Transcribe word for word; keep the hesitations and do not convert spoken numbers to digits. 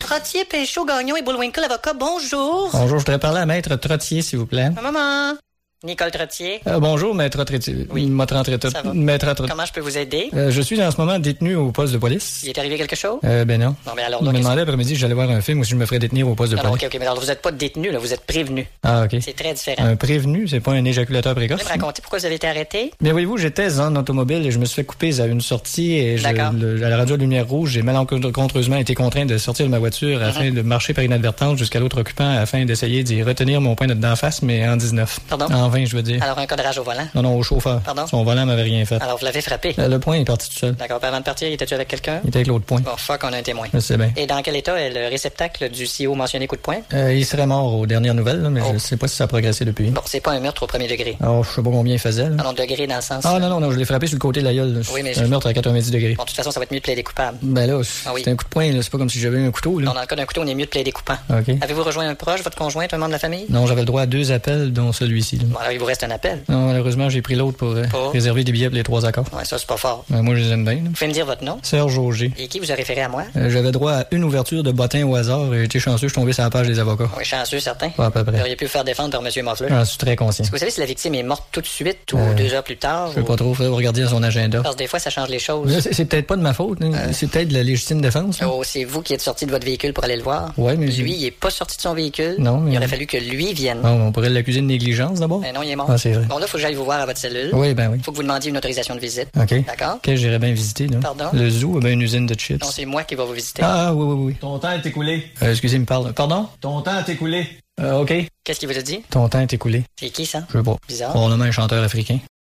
Trottier, Péchaud, Gagnon et Bullwinkle, avocat, bonjour. Bonjour, je voudrais parler à Maître Trottier, s'il vous plaît. Maman. Nicole Trottier. Euh, bonjour, Maître Trottier. Oui. Maître Trottier. Ça va. Maître Trottier. Comment je peux vous aider? Euh, je suis en ce moment détenu au poste de police. Il est arrivé quelque chose? Euh, ben non. Non, mais alors, Il là, me qu'est-ce- demandait après-midi si j'allais voir un film ou si je me ferais détenir au poste de Non, non, police. ok, ok, mais alors vous n'êtes pas détenu, là, vous êtes prévenu. Ah, ok. C'est très différent. Un prévenu, c'est pas un éjaculateur Vous précoce. pouvez me raconter pourquoi vous avez été arrêté? Bien, voyez-vous, j'étais en automobile et je me suis fait couper à une sortie et je, D'accord. le- à la radio de lumière rouge, j'ai malencontreusement été contraint de sortir de ma voiture afin de marcher par inadvertance jusqu'à l'autre occupant afin d'essayer d'y retenir mon point de d'en face, mais en dix-neuf. Pardon? En vingt, je veux dire. Alors, un cadrage au volant? Non, non, au chauffeur. Pardon? Son volant m'avait rien fait. Alors, vous l'avez frappé? Euh, Le point est parti tout seul. D'accord, puis avant de partir, il était-tu avec quelqu'un? Il était avec l'autre point. Bon, fuck, on a un témoin. Je sais bien. Et dans quel état est le réceptacle du C O mentionné coup de poing? Euh, il serait mort aux dernières nouvelles, là, mais Oh. je sais pas si ça a progressé depuis. Bon, c'est pas un meurtre au premier degré. Alors, je sais pas combien il faisait. Là. Non, non, degré dans le sens... Ah non, non, non, je l'ai frappé sur le côté de la gueule. là. Oui, mais un je- meurtre à quatre-vingt-dix degrés. Bon, de toute façon, ça va être mieux de plaider coupable. Ben là, Ah oui. c'est un coup de poing, là. C'est pas comme si j'avais eu un couteau. Là. Non, dans le cas d'un couteau, on est mieux de plaider coupant. OK. Avez-vous rejoint un proche, votre conjointe, un membre de la famille? Non, j'avais le droit à deux appels, dont celui-ci. là. Bon, alors il vous reste un appel. Non, malheureusement, j'ai pris l'autre pour euh, Pour? réserver des billets pour les trois accords. Ouais, ça, c'est pas fort. Ben, moi, je les aime bien. là. Vous pouvez me dire votre nom? Serge Auger. Et qui vous a référé à moi? Euh, j'avais droit à une ouverture de bottin au hasard et j'ai été chanceux, je suis tombé sur la page des avocats. Oui, chanceux, certain. Pas à peu Vous près. auriez pu vous faire défendre par M. Moffler. J'en suis très conscient. Est-ce que vous savez si la victime est morte tout de suite ou Euh, deux heures plus tard? Je sais ou- pas trop, faudrait vous regarder son agenda. Parce que des fois, ça change les choses. Là, C'est c'est peut-être pas de ma faute, hein. C'est peut-être de la légitime défense. là. Oh, c'est vous qui êtes sorti de votre véhicule pour aller le voir? Ouais, mais Lui, il est pas sorti de son véhicule. Non, mais- Il aurait fallu que lui vienne. Bon, on pourrait l'accuser de négligence d'abord. Mais non, il est mort. Ah, c'est vrai. Bon, là, faut que j'aille vous voir à votre cellule. Oui, ben oui. Faut que vous demandiez une autorisation de visite. OK. D'accord? Que j'irais bien visiter, là. Pardon? Le zoo, ben une usine de chips. Non, c'est moi qui vais vous visiter. Ah, oui, oui, oui. Ton temps est écoulé. Euh, excusez, il me parle. Pardon? Ton temps est écoulé. Euh, OK. Qu'est-ce qu'il vous a dit? Ton temps est écoulé. C'est qui, ça? Je sais pas. Bizarre. Probablement un chanteur africain.